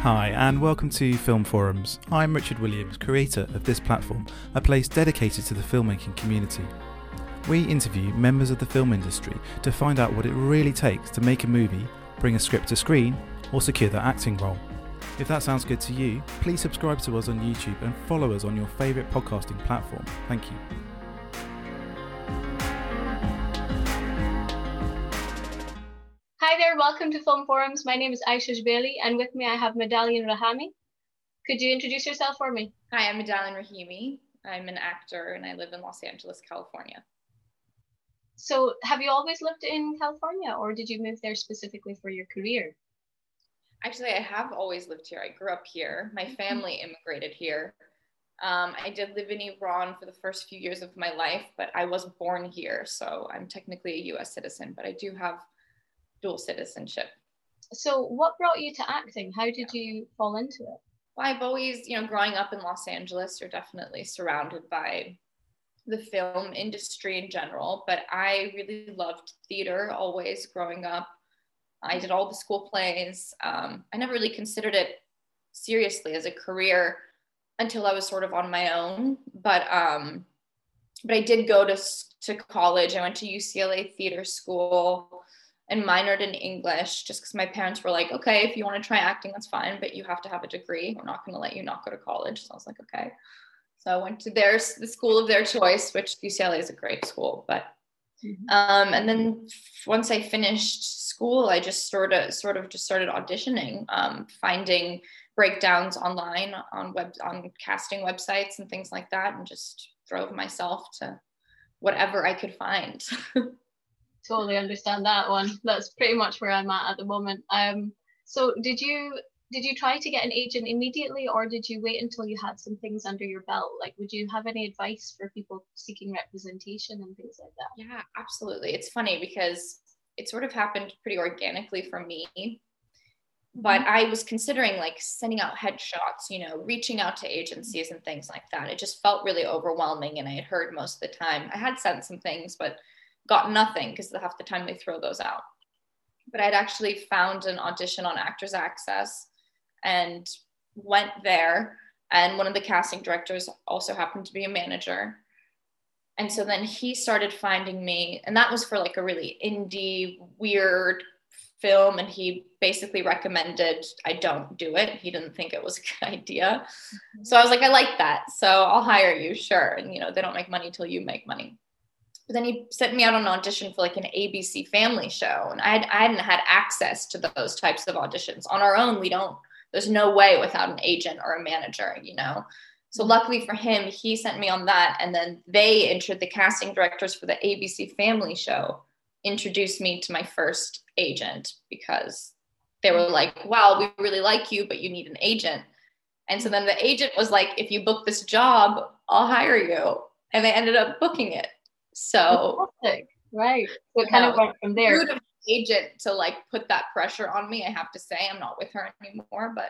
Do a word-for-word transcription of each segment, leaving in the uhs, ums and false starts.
Hi, and welcome to Film Forums. I'm Richard Williams, creator of this platform, a place dedicated to the filmmaking community. We interview members of the film industry to find out what it really takes to make a movie, bring a script to screen, or secure that acting role. If that sounds good to you, please subscribe to us on YouTube and follow us on your favourite podcasting platform. Thank you. Hi there, welcome to Film Forums. My name is Aisha Jbaili, and with me I have Medallion Rahami. Could you introduce yourself for me? Hi, I'm Medallion Rahimi. I'm an actor and I live in Los Angeles, California. So have you always lived in California, or did you move there specifically for your career? Actually, I have always lived here. I grew up here. My family immigrated here. Um, I did live in Iran for the first few years of my life, but I was born here, so I'm technically a U S citizen, but I do have dual citizenship. So what brought you to acting? How did you fall into it? Well, I've always, you know, growing up in Los Angeles, you're definitely surrounded by the film industry in general, but I really loved theater always growing up. I did all the school plays. Um, I never really considered it seriously as a career until I was sort of on my own, but um, but I did go to, to college. I went to U C L A theater school and minored in English just because my parents were like, okay, if you want to try acting, that's fine, but you have to have a degree. We're not going to let you not go to college. So I was like, okay. So I went to their, the school of their choice, which U C L A is a great school. But mm-hmm. um, and then once I finished school, I just sort of sort of just started auditioning, um, finding breakdowns online on web on casting websites and things like that, and just drove myself to whatever I could find. Totally understand that one. That's pretty much where I'm at at the moment. Um, so did you did you try to get an agent immediately, or did you wait until you had some things under your belt? Like, would you have any advice for people seeking representation and things like that? Yeah, absolutely. It's funny because it sort of happened pretty organically for me, but mm-hmm. I was considering like sending out headshots, you know, reaching out to agencies and things like that. It just felt really overwhelming, and I had heard most of the time. I had sent some things, but got nothing because half the time they throw those out. But I'd actually found an audition on Actors Access and went there. And one of the casting directors also happened to be a manager. And so then he started finding me, and that was for like a really indie, weird film. And he basically recommended I don't do it. He didn't think it was a good idea. Mm-hmm. So I was like, I like that. So I'll hire you, sure. And you know, they don't make money till you make money. But then he sent me out on an audition for like an A B C family show. And I, had, I hadn't had access to those types of auditions. On our own, we don't, there's no way without an agent or a manager, you know? So luckily for him, he sent me on that. And then they entered the casting directors for the A B C family show, introduced me to my first agent because they were like, wow, we really like you, but you need an agent. And so then the agent was like, if you book this job, I'll hire you. And they ended up booking it. So, fantastic. Right. So it kind know, of went from there. Rude of the agent to like put that pressure on me. I have to say, I'm not with her anymore, but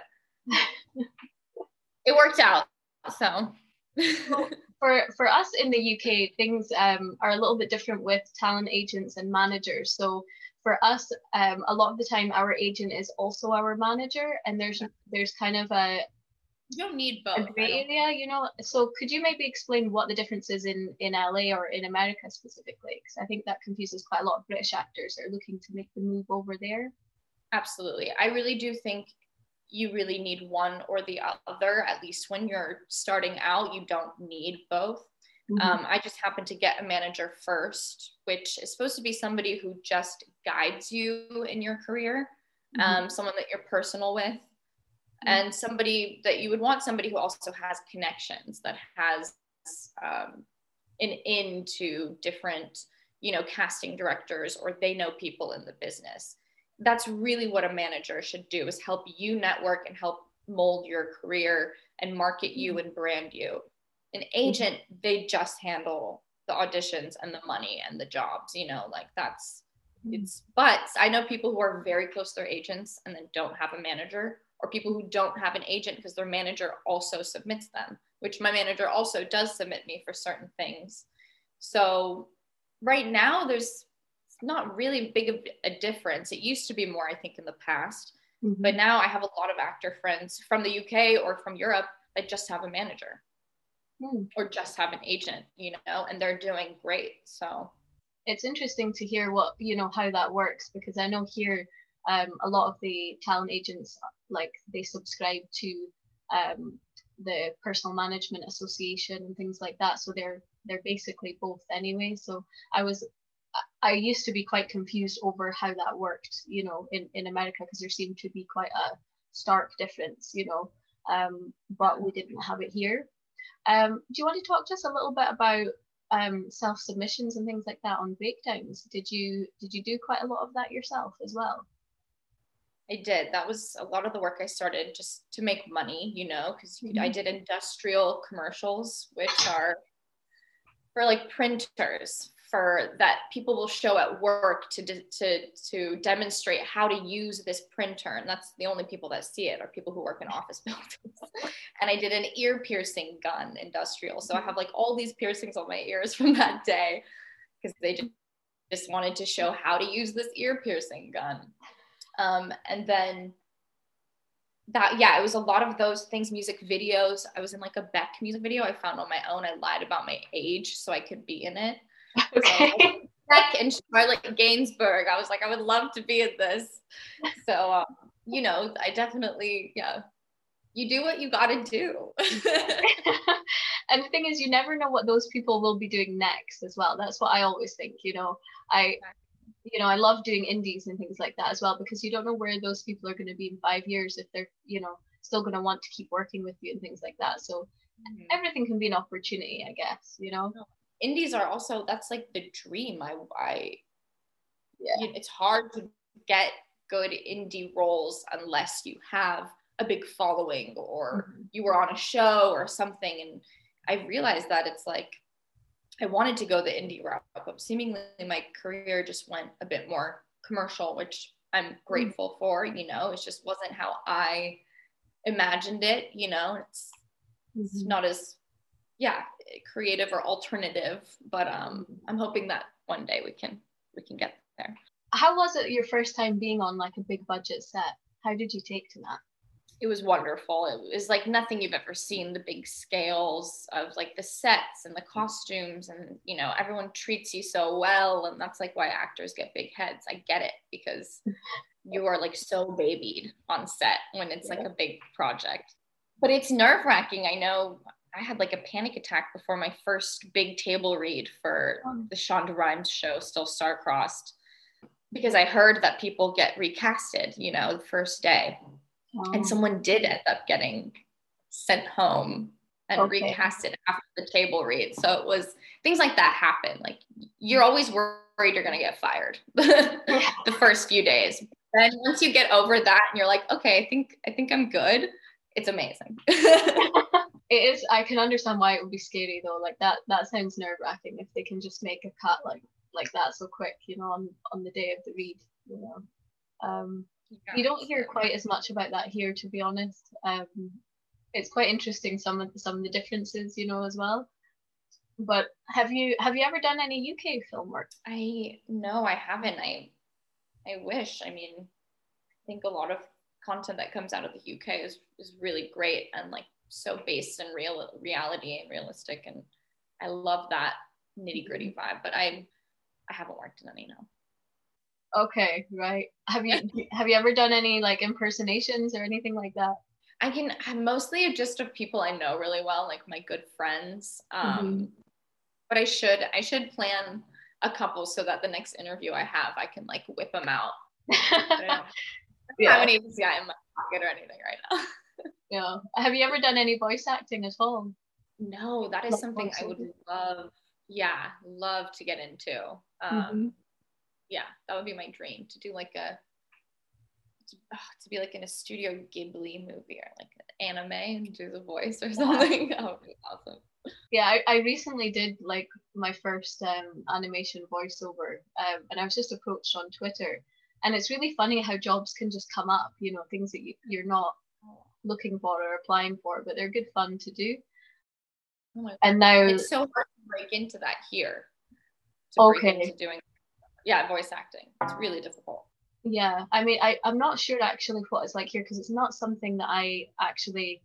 it worked out. So, well, for for us in the U K, things um, are a little bit different with talent agents and managers. So for us, um, a lot of the time, our agent is also our manager, and there's there's kind of a You don't need both. A gray area, you know. So could you maybe explain what the difference is in, in L A or in America specifically? Because I think that confuses quite a lot of British actors that are looking to make the move over there. Absolutely. I really do think you really need one or the other. At least when you're starting out, you don't need both. Mm-hmm. Um, I just happened to get a manager first, which is supposed to be somebody who just guides you in your career, mm-hmm. um, someone that you're personal with. And somebody that you would want somebody who also has connections, that has um, an in to different, you know, casting directors, or they know people in the business. That's really what a manager should do, is help you network and help mold your career and market you and brand you. An agent, they just handle the auditions and the money and the jobs, you know, like that's, it's, but I know people who are very close to their agents and then don't have a manager, or people who don't have an agent because their manager also submits them, which my manager also does submit me for certain things. So right now there's not really big of a difference. It used to be more, I think, in the past. Mm-hmm. But now I have a lot of actor friends from the U K or from Europe that just have a manager mm. or just have an agent, you know, and they're doing great. So it's interesting to hear what, you know, how that works, because I know here um, a lot of the talent agents, like they subscribe to um, the Personal Management Association and things like that. So they're they're basically both anyway. So I was I used to be quite confused over how that worked, you know, in, in America, because there seemed to be quite a stark difference, you know, um, but we didn't have it here. Um, do you want to talk to us a little bit about um, self-submissions and things like that on breakdowns? Did you did you do quite a lot of that yourself as well? I did. That was a lot of the work I started just to make money, you know, because Mm-hmm. I did industrial commercials, which are for like printers, for that people will show at work to to to demonstrate how to use this printer, and that's the only people that see it are people who work in office buildings. And I did an ear piercing gun industrial, so I have like all these piercings on my ears from that day because they just just wanted to show how to use this ear piercing gun. Um, and then that, yeah, it was a lot of those things, music videos. I was in like a Beck music video I found on my own. I lied about my age so I could be in it. Okay. So, Beck and Charlotte Gainsbourg. I was like, I would love to be in this. So, um, you know, I definitely, yeah, you do what you got to do. And the thing is, you never know what those people will be doing next as well. That's what I always think, you know. I you know, I love doing indies and things like that as well, because you don't know where those people are going to be in five years if they're, you know, still going to want to keep working with you and things like that. So mm-hmm. everything can be an opportunity, I guess, you know. Indies are also, that's like the dream. I, I yeah. It's hard to get good indie roles unless you have a big following or mm-hmm. you were on a show or something. And I realized that it's like, I wanted to go the indie route, but seemingly my career just went a bit more commercial, which I'm grateful mm-hmm. for, you know. It just wasn't how I imagined it, you know. It's, mm-hmm. it's not as, yeah, creative or alternative, but um, I'm hoping that one day we can we can get there. How was it your first time being on like a big budget set? How did you take to that? It was wonderful. It was like nothing you've ever seen, the big scales of like the sets and the costumes, and, you know, everyone treats you so well. And that's like why actors get big heads. I get it, because you are like so babied on set when it's like a big project. But it's nerve wracking. I know I had like a panic attack before my first big table read for the Shonda Rhimes show, Still Star-Crossed, because I heard that people get recasted, you know, the first day. Oh. And someone did end up getting sent home and okay. recasted after the table read. So it was things like that happen. Like, you're always worried you're going to get fired the first few days. Then once you get over that and you're like, okay, I think, I think I'm good. It's amazing. It is. I can understand why it would be scary though. Like that, that sounds nerve wracking if they can just make a cut like, like that so quick, you know, on, on the day of the read, you know. Um, You don't hear quite as much about that here, to be honest. Um, it's quite interesting, some of the, some of the differences, you know, as well. But have you have you ever done any U K film work? I no, I haven't. I I wish. I mean, I think a lot of content that comes out of the U K is is really great and like so based in real reality and realistic, and I love that nitty gritty vibe. But I I haven't worked in any, no. Okay, right. Have you have you ever done any like impersonations or anything like that? I can I'm mostly just of people I know really well, like my good friends. Um, mm-hmm. But I should I should plan a couple so that the next interview I have, I can like whip them out. I don't know. Yeah. How many yeah, in my pocket or anything right now. Yeah. Have you ever done any voice acting at all? No, that is like something I would love. Yeah, love to get into. Um, mm-hmm. Yeah, that would be my dream, to do like a, to, oh, to be like in a Studio Ghibli movie or like an anime and do the voice or something. That would be awesome. Yeah, I, I recently did like my first um, animation voiceover, um, and I was just approached on Twitter, and it's really funny how jobs can just come up, you know, things that you, you're not looking for or applying for, but they're good fun to do. Oh my God. And now it's so hard to break into that here. To okay. break into doing Yeah, voice acting. It's really difficult. Yeah, I mean, I, I'm not sure actually what it's like here because it's not something that I actually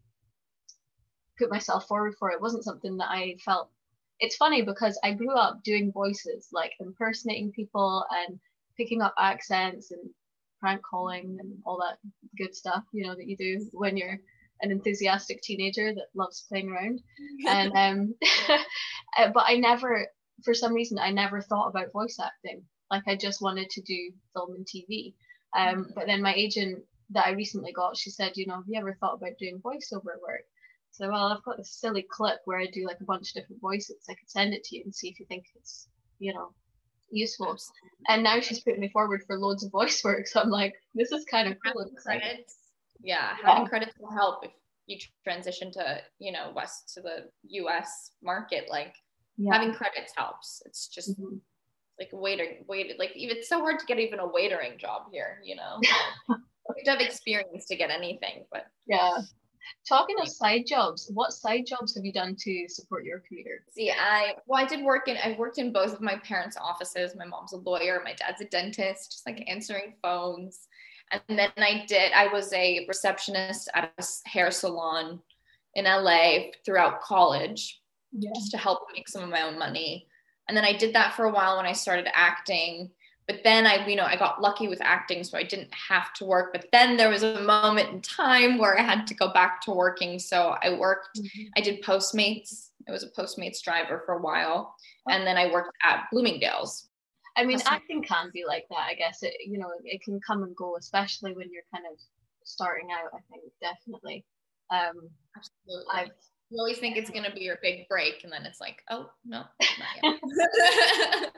put myself forward for. It wasn't something that I felt. It's funny because I grew up doing voices, like impersonating people and picking up accents and prank calling and all that good stuff, you know, that you do when you're an enthusiastic teenager that loves playing around. And um, but I never, for some reason, I never thought about voice acting. Like I just wanted to do film and T V. Um, but then my agent that I recently got, she said, you know, have you ever thought about doing voiceover work? So, well, I've got this silly clip where I do like a bunch of different voices. I could send it to you and see if you think it's, you know, useful. Absolutely. And now she's putting me forward for loads of voice work. So I'm like, this is kind of cool. Credits. Yeah, having yeah. credits will help if you transition to, you know, west to the U S market. Like yeah. having credits helps. It's just mm-hmm. like waiter, wait, like even it's so hard to get even a waitering job here, you know. You have to have experience to get anything, but yeah. Talking of side jobs, what side jobs have you done to support your career? See, I well, I did work in I worked in both of my parents' offices. My mom's a lawyer, my dad's a dentist, just like answering phones. And then I did, I was a receptionist at a hair salon in L A throughout college, yeah. just to help make some of my own money. And then I did that for a while when I started acting. But then I, you know, I got lucky with acting, so I didn't have to work. But then there was a moment in time where I had to go back to working. So I worked, mm-hmm. I did Postmates. I was a Postmates driver for a while. Oh. And then I worked at Bloomingdale's. I mean, acting can be like that, I guess. It, you know, it can come and go, especially when you're kind of starting out, I think, definitely. Um, Absolutely. I've, you always think it's going to be your big break, and then it's like, oh, no, not yet.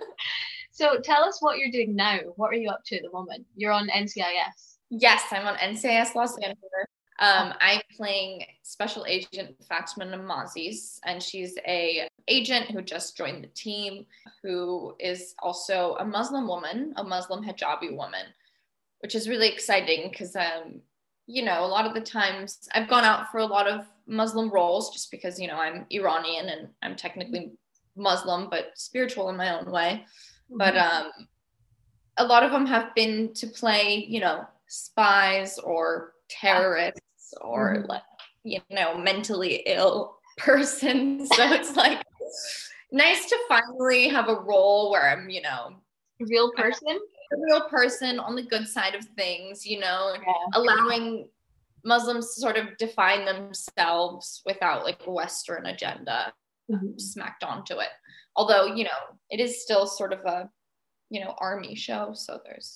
So tell us what you're doing now. What are you up to at the moment? You're on N C I S. Yes, I'm on N C I S Los Angeles. Um, I'm playing Special Agent Fatima Namazis, and she's a agent who just joined the team, who is also a Muslim woman, a Muslim hijabi woman, which is really exciting because, um, you know, a lot of the times I've gone out for a lot of Muslim roles just because, you know, I'm Iranian and I'm technically Muslim, but spiritual in my own way. Mm-hmm. But um, a lot of them have been to play, you know, spies or terrorists or mm-hmm. like, you know, mentally ill person. So it's like nice to finally have a role where I'm, you know, a real person, a real person on the good side of things, you know, yeah. allowing Muslims to sort of define themselves without like a Western agenda mm-hmm. smacked onto it. Although, you know, it is still sort of a, you know, army show. So there's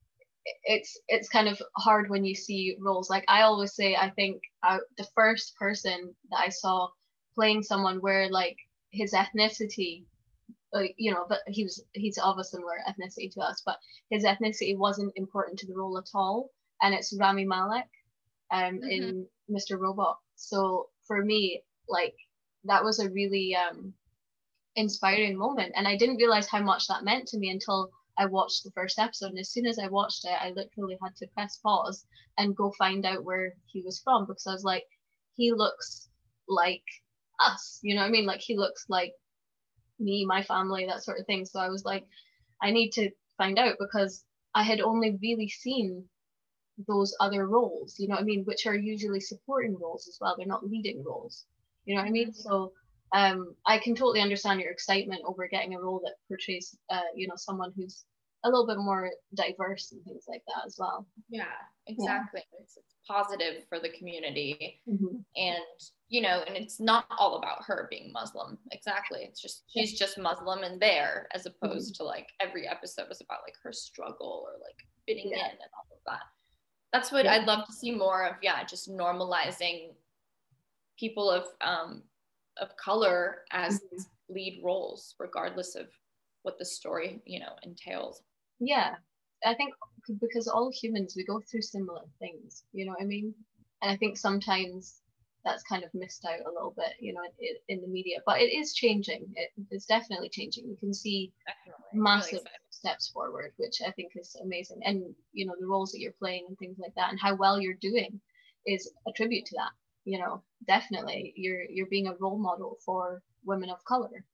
it's it's kind of hard when you see roles. Like I always say, I think I, the first person that I saw playing someone where like his ethnicity, like, you know, but he was he's of a similar ethnicity to us, but his ethnicity wasn't important to the role at all. And it's Rami Malek um mm-hmm. in Mister Robot. So for me, like that was a really um inspiring moment, and I didn't realize how much that meant to me until I watched the first episode. And as soon as I watched it, I literally had to press pause and go find out where he was from, because I was like, he looks like us, you know what I mean? Like he looks like me, my family, that sort of thing. So I was like, I need to find out, because I had only really seen those other roles, you know what I mean, which are usually supporting roles as well. They're not leading roles, you know what I mean? So um, I can totally understand your excitement over getting a role that portrays, uh, you know, someone who's a little bit more diverse and things like that as well. Yeah, exactly. Yeah. It's, it's positive for the community. Mm-hmm. And, you know, and it's not all about her being Muslim. Exactly. It's just, she's yeah. just Muslim and there, as opposed mm-hmm. to like every episode was about like her struggle or like fitting yeah. in and all of that. That's what yeah. I'd love to see more of. Yeah. Just normalizing people of, um, of color as mm-hmm. lead roles, regardless of what the story, you know, entails. Yeah, I think because all humans, we go through similar things, you know what I mean? And I think sometimes that's kind of missed out a little bit, you know, in, in the media, but it is changing. It, it's definitely changing. You can see definitely. massive really steps forward, which I think is amazing. And, you know, the roles that you're playing and things like that, and how well you're doing is a tribute to that. You know, definitely you're you're being a role model for women of color,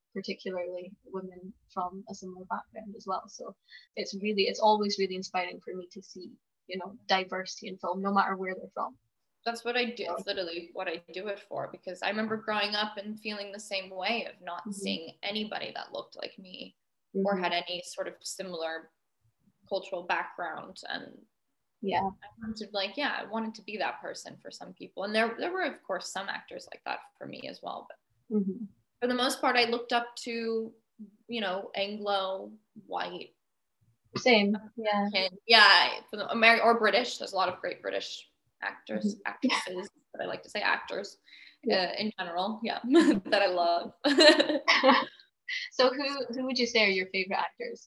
particularly women from a similar background as well. So it's really, it's always really inspiring for me to see, you know, diversity in film, no matter where they're from. That's what I do. It's literally what I do it for, because I remember growing up and feeling the same way of not mm-hmm. seeing anybody that looked like me mm-hmm. or had any sort of similar cultural background. And yeah, I wanted like, yeah, I wanted to be that person for some people. And there, there were, of course, some actors like that for me as well. But mm-hmm. for the most part, I looked up to, you know, Anglo, white. Same, yeah. Yeah, for the American or British. There's a lot of great British actors, mm-hmm. actresses, but I like to say actors yeah. uh, in general. Yeah, that I love. So who who would you say are your favorite actors?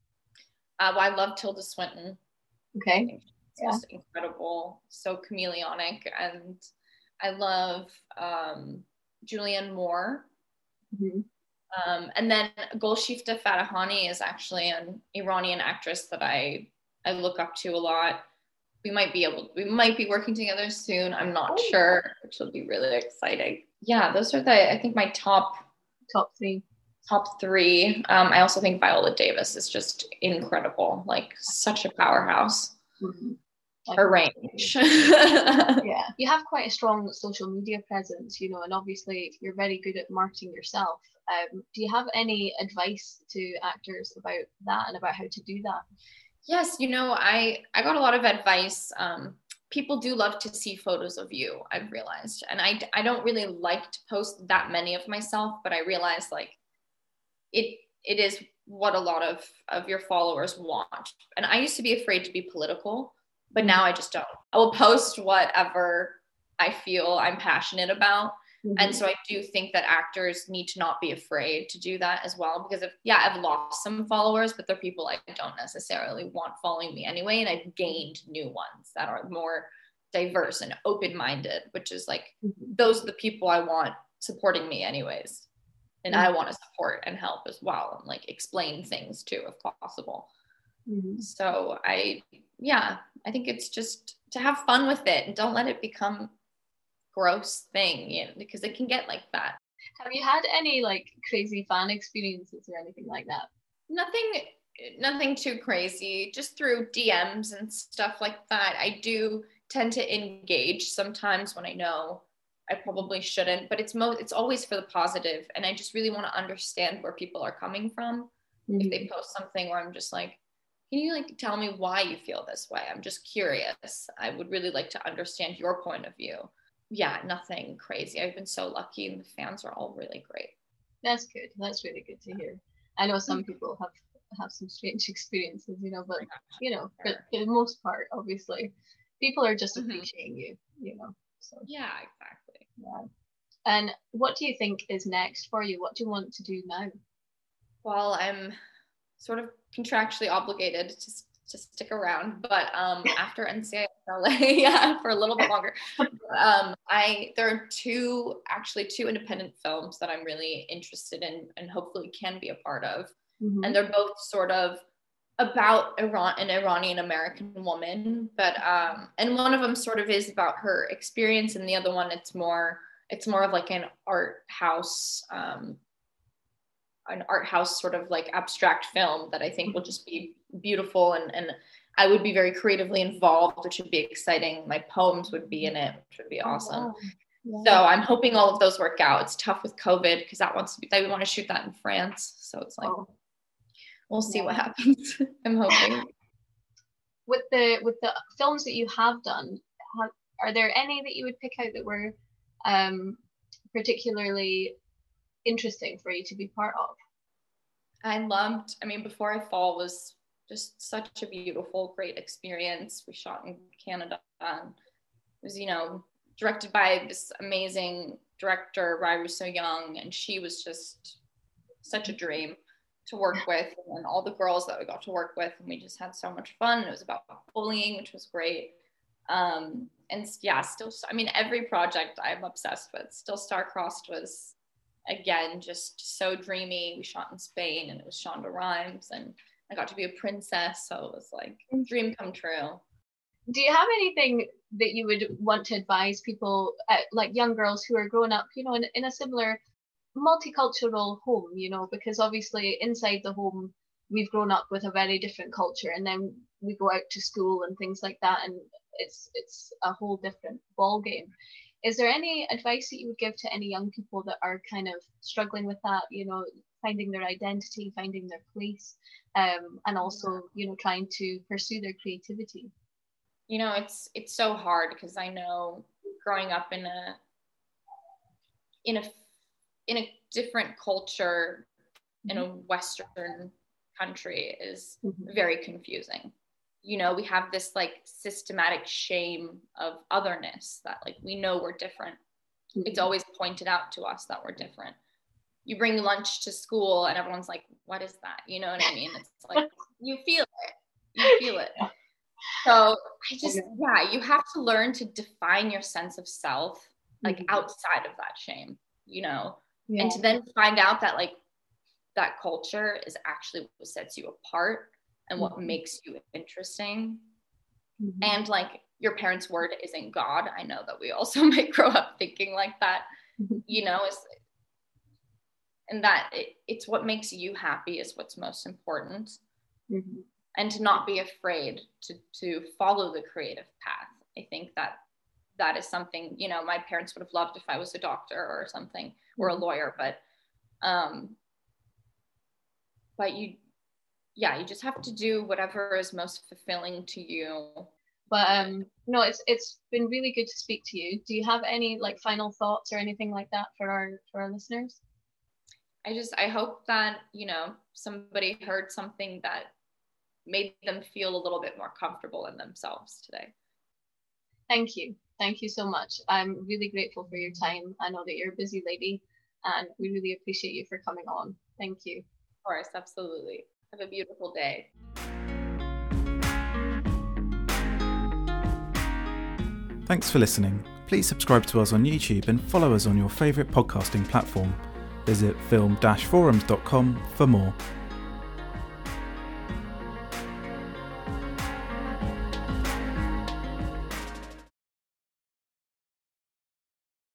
Uh, well, I love Tilda Swinton. Okay. It's yeah. just incredible, so chameleonic, and I love um, Julianne Moore. Mm-hmm. Um, and then Golshifteh Fatehani is actually an Iranian actress that I I look up to a lot. We might be able, we might be working together soon. I'm not oh. sure, which will be really exciting. Yeah, those are the, I think my top top three. Top three. Um, I also think Viola Davis is just incredible, like such a powerhouse. Mm-hmm. Her range. Yeah, you have quite a strong social media presence, you know, and obviously you're very good at marketing yourself. Um, do you have any advice to actors about that and about how to do that? Yes, you know, I I got a lot of advice. Um, people do love to see photos of you, I've realized, and I I don't really like to post that many of myself, but I realized like it it is what a lot of of your followers want. And I used to be afraid to be political. But now I just don't. I will post whatever I feel I'm passionate about. Mm-hmm. And so I do think that actors need to not be afraid to do that as well. Because if, yeah, I've lost some followers, but they're people I don't necessarily want following me anyway. And I've gained new ones that are more diverse and open-minded, which is like, mm-hmm. those are the people I want supporting me anyways. And mm-hmm. I want to support and help as well and like explain things too, if possible. Mm-hmm. So I, yeah, I think it's just to have fun with it and don't let it become gross thing, you know, because it can get like that. Have you had any like crazy fan experiences or anything like that? Nothing, nothing too crazy, just through D Ms and stuff like that. I do tend to engage sometimes when I know I probably shouldn't, but it's mo- it's always for the positive. And I just really want to understand where people are coming from. Mm-hmm. If they post something where I'm just like, can you like tell me why you feel this way? I'm just curious. I would really like to understand your point of view. Yeah, nothing crazy. I've been so lucky and the fans are all really great. That's good. That's really good to hear. I know some people have, have some strange experiences, you know, but you know, for, for the most part, obviously, people are just appreciating mm-hmm. you, you know. So yeah, exactly. Yeah. And what do you think is next for you? What do you want to do now? Well, I'm sort of contractually obligated to, to stick around, but um, after N C I S L A, yeah, for a little bit longer. Um, I there are two, actually two independent films that I'm really interested in and hopefully can be a part of. Mm-hmm. And they're both sort of about Iran, an Iranian American woman, but um, and one of them sort of is about her experience, and the other one it's more it's more of like an art house. Um, an art house sort of like abstract film that I think will just be beautiful, and, and I would be very creatively involved, which would be exciting. My poems would be in it, which would be awesome. Oh, wow. Yeah. So I'm hoping all of those work out. It's tough with COVID because that wants to be, they want to shoot that in France. So it's like, oh. we'll see yeah. what happens. I'm hoping. With the, with the films that you have done, have, are there any that you would pick out that were um, particularly interesting for you to be part of? I loved, I mean, Before I Fall was just such a beautiful, great experience. We shot in Canada, and it was, you know, directed by this amazing director, Rai Russo Young, and she was just such a dream to work with, and all the girls that we got to work with, and we just had so much fun. It was about bullying, which was great. Um, and yeah, still, I mean, every project I'm obsessed with. Still Star-Crossed was, again, just so dreamy. We shot in Spain, and it was Shonda Rhimes, and I got to be a princess, so it was like a dream come true. Do you have anything that you would want to advise people, uh, like young girls who are growing up, you know, in, in a similar multicultural home, you know, because obviously inside the home we've grown up with a very different culture, and then we go out to school and things like that, and it's it's a whole different ball game. Is there any advice that you would give to any young people that are kind of struggling with that, you know, finding their identity, finding their place, um, and also, you know, trying to pursue their creativity? You know, it's it's so hard, because I know growing up in a in a in a different culture, in a Western country, is mm-hmm. very confusing. You know, we have this like systematic shame of otherness, that like we know we're different. Mm-hmm. It's always pointed out to us that we're different. You bring lunch to school and everyone's like, what is that? You know what I mean? It's like, you feel it. You feel it. So I just, yeah, you have to learn to define your sense of self, like mm-hmm. outside of that shame, you know, yeah. and to then find out that like that culture is actually what sets you apart and what mm-hmm. makes you interesting. Mm-hmm. And like your parents' word isn't God. I know that we also might grow up thinking like that, mm-hmm. you know, is and that it, it's what makes you happy is what's most important. Mm-hmm. And to not be afraid to to follow the creative path. I think that that is something, you know, my parents would have loved if I was a doctor or something, or a lawyer, but um but you yeah you just have to do whatever is most fulfilling to you. But um no, it's it's been really good to speak to you. Do you have any like final thoughts or anything like that for our for our listeners? I just I hope that, you know, somebody heard something that made them feel a little bit more comfortable in themselves today. Thank you. Thank you so much. I'm really grateful for your time. I know that you're a busy lady, and we really appreciate you for coming on. Thank you. Of course, absolutely. Have a beautiful day. Thanks for listening. Please subscribe to us on YouTube and follow us on your favourite podcasting platform. Visit film dash forums dot com for more.